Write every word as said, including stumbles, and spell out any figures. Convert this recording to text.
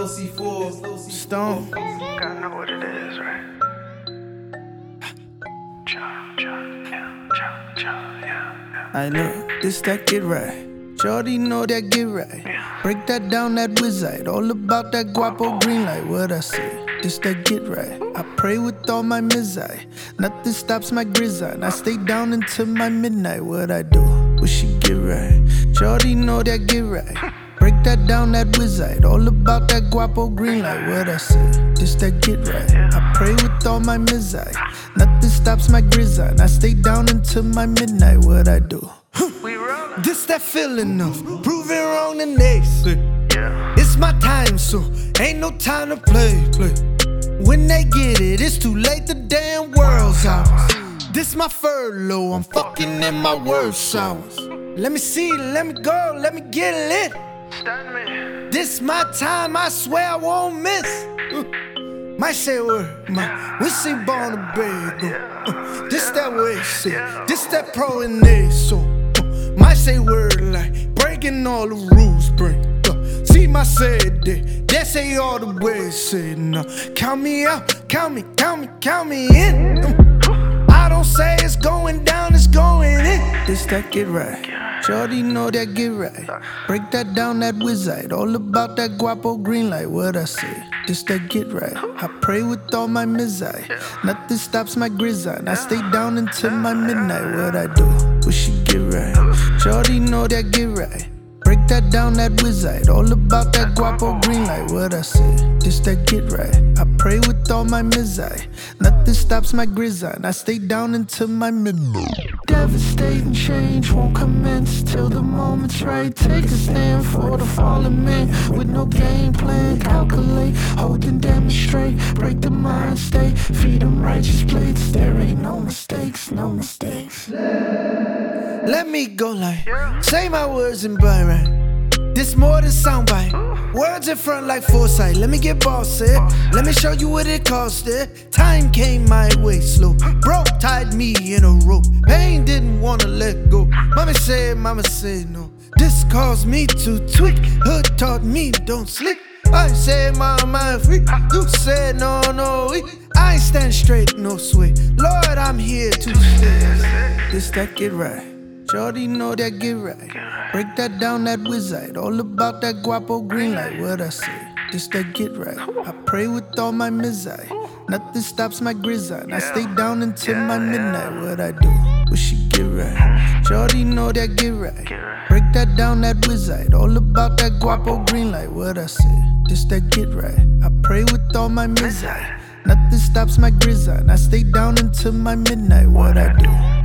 C four, Stone. Gotta know what it is, right? Cha, cha, yeah, cha, cha, yeah, yeah. I know, this that get right. Shorty know that get right. Break that down, that wizard. All about that guapo green light. What I say? This that get right. I pray with all my mizai. Nothing stops my grizzard. I stay down until my midnight. What I do? Will she get right? Shorty know that get right. Break that down, that wizard. All about that guapo green light. What I say? This that get right. I pray with all my mizai. Nothing stops my grizzard. I stay down until my midnight. What I do? This that feeling of proving wrong the next. Yeah. It's my time, so ain't no time to play, play. When they get it, it's too late, the damn world's ours. This my furlough, I'm fucking in my worst hours. Let me see, let me go, let me get lit. Stun me. This my time, I swear I won't miss. Uh, might say word, my we see born to beg. Uh, this that way, say, this that pro in this, so. Might say word like breaking all the rules, break uh, see my said that, that say all the ways said no. Count me out, count me, count me, count me in. uh, I don't say it's going down, it's going in. This that get right, shorty know that get right. Break that down, that wizard. All about that guapo green light. What I say? This that get right. I pray with all my mizai. Nothing stops my grizzard. I stay down until my midnight. What I do? Will she get right? Shorty know that get right. Break that down, that wizard. All about that guapo green light. What I say? This that get right. I pray with all my mizai. Nothing stops my grizzard. I stay down until my midnight. Devastating change won't commence till the moment's right. Take a stand for the fallen man with no game plan. Calculate, hold and demonstrate. Break the mind state, feed them righteous plates. There ain't no mistakes, no mistakes. Let me go like, say my words and buy right. This more than soundbite. Words in front like foresight. Let me get bossy. Let me show you what it cost it. Time came my way slow. Broke tied me in a rope. Pain didn't wanna let go. Mama said, mama said no. This caused me to tweak. Hood taught me don't sleep. I said, mama, I'm free. You said, no, no, I ain't stand straight, no sway. Lord, I'm here to stay. This that get right. Shorty know that get right. Break that down, that wizard. All about that guapo green light. What I say? This that get right. I pray with all my mizai. Nothing stops my grizzard. I stay down until my midnight. What I do? Will she get right? Shorty know that get right. Break that down, that wizard. All about that guapo green light. What I say? This that get right. I pray with all my mizai. Nothing stops my grizzard. I stay down until my midnight. What I do?